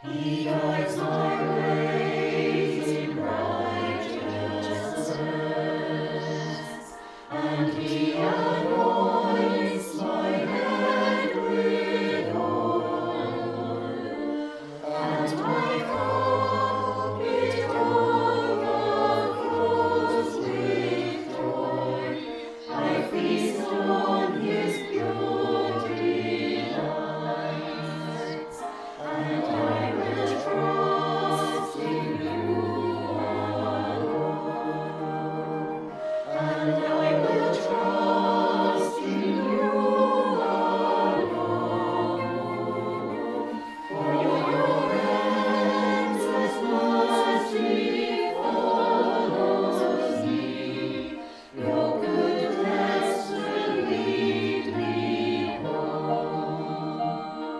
He guides my ways in righteousness, and He anoints my head with oil, and my cup it overflows with joy. I feast on His pure delights, and I will trust in You alone, and I will trust in You alone. For Your endless mercy follows me. Your goodness will lead me home.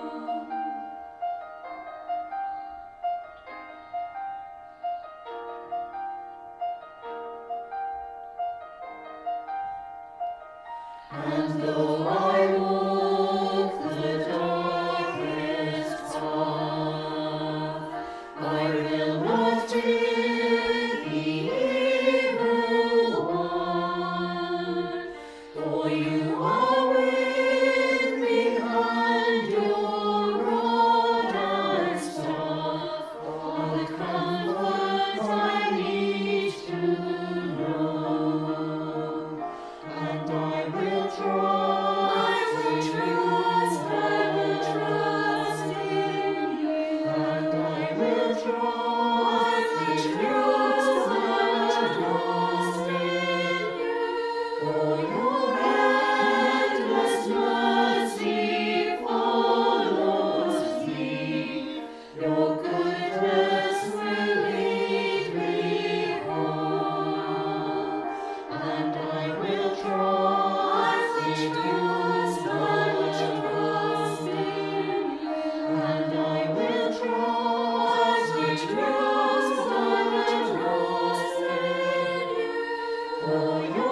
And though I walk the darkest path, I will not fear the evil one. For You are with me, and Your rod and staff are the comfort I need to know. And I will trust in You, and I will trust in You. For Your endless mercy follows me. Your goodness will lead me home, and I will trust in You, and I will trust in You, for Your